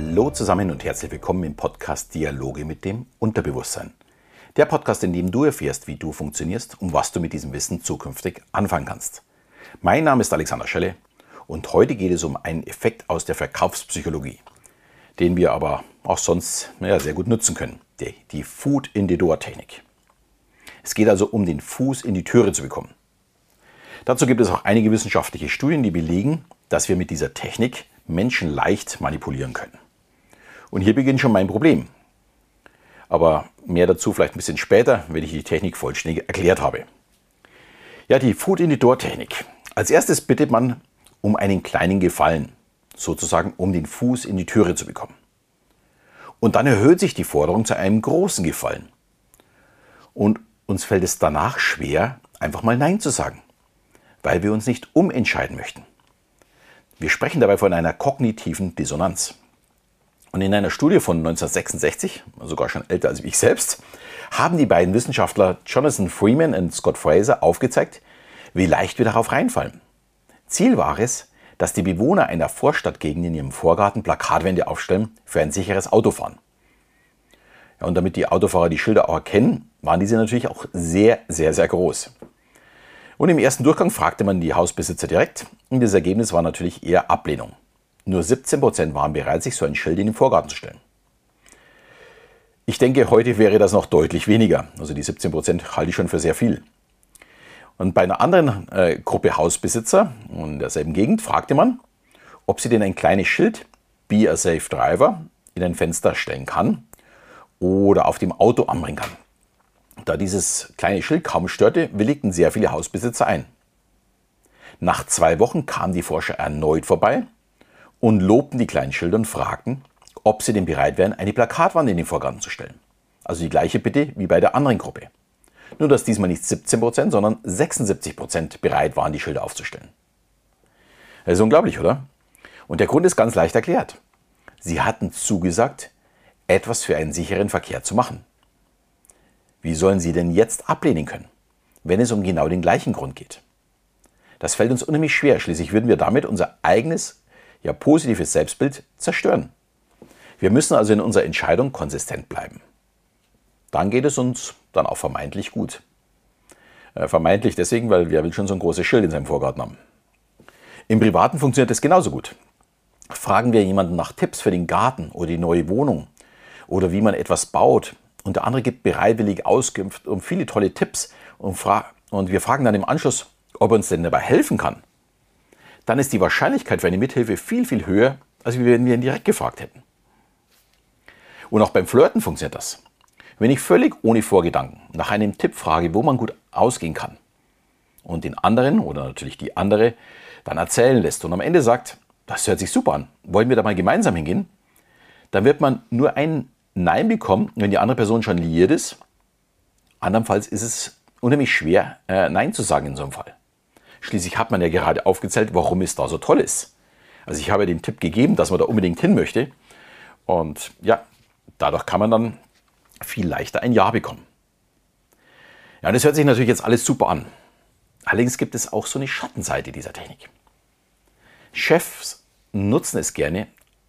Hallo zusammen und herzlich willkommen im Podcast Dialoge mit dem Unterbewusstsein. Der Podcast, in dem du erfährst, wie du funktionierst und was du mit diesem Wissen zukünftig anfangen kannst. Mein Name ist Alexander Schelle und heute geht es um einen Effekt aus der Verkaufspsychologie, den wir aber auch sonst sehr gut nutzen können, die Foot-in-the-Door-Technik. Es geht also um den Fuß in die Türe zu bekommen. Dazu gibt es auch einige wissenschaftliche Studien, die belegen, dass wir mit dieser Technik Menschen leicht manipulieren können. Und hier beginnt schon mein Problem. Aber mehr dazu vielleicht ein bisschen später, wenn ich die Technik vollständig erklärt habe. Ja, die Foot-in-the-Door-Technik. Als erstes bittet man um einen kleinen Gefallen, sozusagen um den Fuß in die Türe zu bekommen. Und dann erhöht sich die Forderung zu einem großen Gefallen. Und uns fällt es danach schwer, einfach mal Nein zu sagen, weil wir uns nicht umentscheiden möchten. Wir sprechen dabei von einer kognitiven Dissonanz. Und in einer Studie von 1966, sogar schon älter als ich selbst, haben die beiden Wissenschaftler Jonathan Freeman und Scott Fraser aufgezeigt, wie leicht wir darauf reinfallen. Ziel war es, dass die Bewohner einer Vorstadtgegend in ihrem Vorgarten Plakatwände aufstellen für ein sicheres Autofahren. Ja, und damit die Autofahrer die Schilder auch erkennen, waren diese natürlich auch sehr, sehr, sehr groß. Und im ersten Durchgang fragte man die Hausbesitzer direkt und das Ergebnis war natürlich eher Ablehnung. Nur 17% waren bereit, sich so ein Schild in den Vorgarten zu stellen. Ich denke, heute wäre das noch deutlich weniger. Also die 17% halte ich schon für sehr viel. Und bei einer anderen Gruppe Hausbesitzer in derselben Gegend fragte man, ob sie denn ein kleines Schild Be a Safe Driver in ein Fenster stellen kann oder auf dem Auto anbringen kann. Da dieses kleine Schild kaum störte, willigten sehr viele Hausbesitzer ein. Nach 2 Wochen kamen die Forscher erneut vorbei und lobten die kleinen Schilder und fragten, ob sie denn bereit wären, eine Plakatwand in den Vorgarten zu stellen. Also die gleiche Bitte wie bei der anderen Gruppe. Nur dass diesmal nicht 17%, sondern 76% bereit waren, die Schilder aufzustellen. Das ist unglaublich, oder? Und der Grund ist ganz leicht erklärt. Sie hatten zugesagt, etwas für einen sicheren Verkehr zu machen. Wie sollen sie denn jetzt ablehnen können, wenn es um genau den gleichen Grund geht? Das fällt uns unheimlich schwer, schließlich würden wir damit unser eigenes, positives Selbstbild zerstören. Wir müssen also in unserer Entscheidung konsistent bleiben. Dann geht es uns dann auch vermeintlich gut. Vermeintlich deswegen, weil wer will schon so ein großes Schild in seinem Vorgarten haben. Im Privaten funktioniert es genauso gut. Fragen wir jemanden nach Tipps für den Garten oder die neue Wohnung oder wie man etwas baut, und der andere gibt bereitwillig Auskunft um viele tolle Tipps und wir fragen dann im Anschluss, ob er uns denn dabei helfen kann. Dann ist die Wahrscheinlichkeit für eine Mithilfe viel, viel höher, als wenn wir ihn direkt gefragt hätten. Und auch beim Flirten funktioniert das. Wenn ich völlig ohne Vorgedanken nach einem Tipp frage, wo man gut ausgehen kann und den anderen oder natürlich die andere dann erzählen lässt und am Ende sagt, das hört sich super an, wollen wir da mal gemeinsam hingehen, dann wird man nur ein Nein bekommen, wenn die andere Person schon liiert ist. Andernfalls ist es unheimlich schwer, Nein zu sagen in so einem Fall. Schließlich hat man ja gerade aufgezählt, warum es da so toll ist. Also ich habe den Tipp gegeben, dass man da unbedingt hin möchte. Und ja, dadurch kann man dann viel leichter ein Ja bekommen. Ja, und das hört sich natürlich jetzt alles super an. Allerdings gibt es auch so eine Schattenseite dieser Technik. Chefs nutzen es gerne,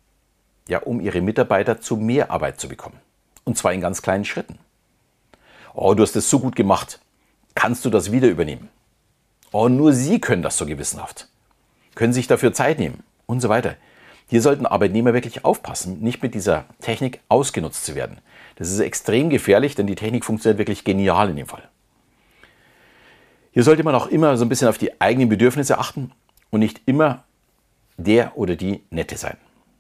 um ihre Mitarbeiter zu mehr Arbeit zu bekommen. Und zwar in ganz kleinen Schritten. Oh, du hast das so gut gemacht. Kannst du das wieder übernehmen? Oh, nur Sie können das so gewissenhaft. Können sich dafür Zeit nehmen und so weiter. Hier sollten Arbeitnehmer wirklich aufpassen, nicht mit dieser Technik ausgenutzt zu werden. Das ist extrem gefährlich, denn die Technik funktioniert wirklich genial in dem Fall. Hier sollte man auch immer so ein bisschen auf die eigenen Bedürfnisse achten und nicht immer der oder die Nette sein.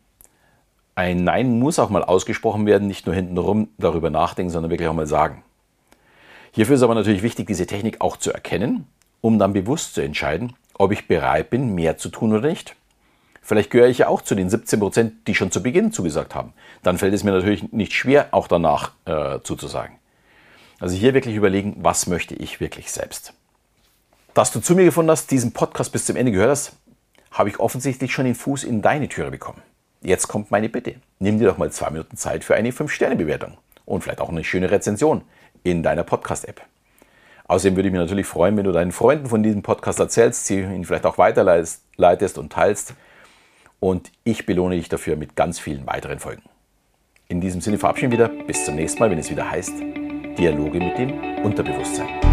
Ein Nein muss auch mal ausgesprochen werden, nicht nur hintenrum darüber nachdenken, sondern wirklich auch mal sagen. Hierfür ist aber natürlich wichtig, diese Technik auch zu erkennen, um dann bewusst zu entscheiden, ob ich bereit bin, mehr zu tun oder nicht. Vielleicht gehöre ich ja auch zu den 17%, die schon zu Beginn zugesagt haben. Dann fällt es mir natürlich nicht schwer, auch danach zuzusagen. Also hier wirklich überlegen, was möchte ich wirklich selbst. Dass du zu mir gefunden hast, diesen Podcast bis zum Ende gehört hast, habe ich offensichtlich schon den Fuß in deine Türe bekommen. Jetzt kommt meine Bitte. Nimm dir doch mal 2 Minuten Zeit für eine 5-Sterne-Bewertung und vielleicht auch eine schöne Rezension in deiner Podcast-App. Außerdem würde ich mich natürlich freuen, wenn du deinen Freunden von diesem Podcast erzählst, sie ihn vielleicht auch weiterleitest und teilst. und ich belohne dich dafür mit ganz vielen weiteren Folgen. In diesem Sinne verabschieden wir wieder. Bis zum nächsten Mal, wenn es wieder heißt Dialoge mit dem Unterbewusstsein.